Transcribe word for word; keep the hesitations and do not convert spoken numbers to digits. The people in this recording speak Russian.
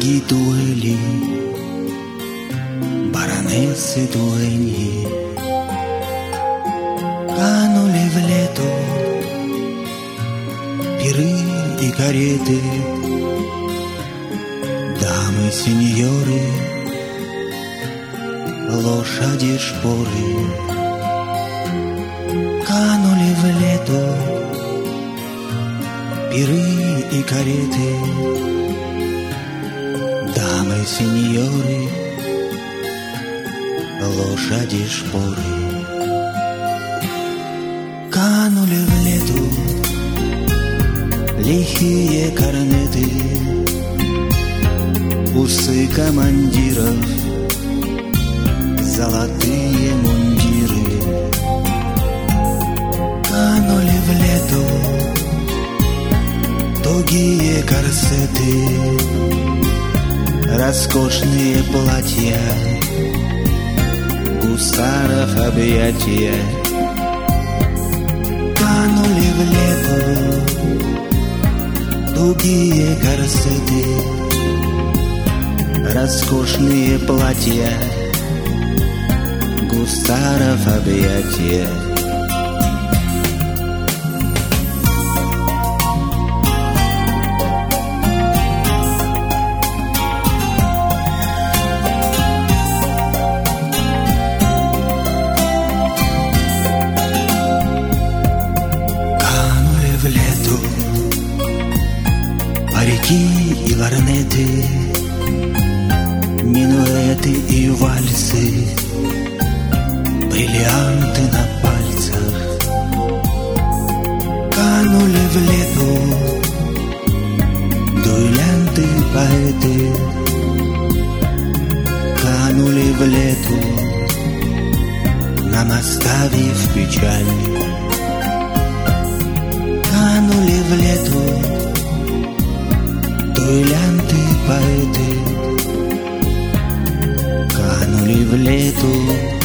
Дороги дуэли, баронессы дуэньи канули в лету, пиры и кареты, дамы, сеньоры, лошади, шпоры канули в лету, пиры и кареты, дамы, сеньоры, лошади, шпоры канули в лету, лихие корнеты, усы командиров, золотые мундиры канули в лету, тугие корсеты, роскошные платья, гусаров объятия канули в лету, тугие корсеты, роскошные платья, гусаров объятия. Парики и лорнеты, минуэты и вальсы, бриллианты на пальцах канули в лету, дуэлянты, поэты канули в лету, нам оставив печаль, канули в лету, дуэлянты, поэты канули в лету.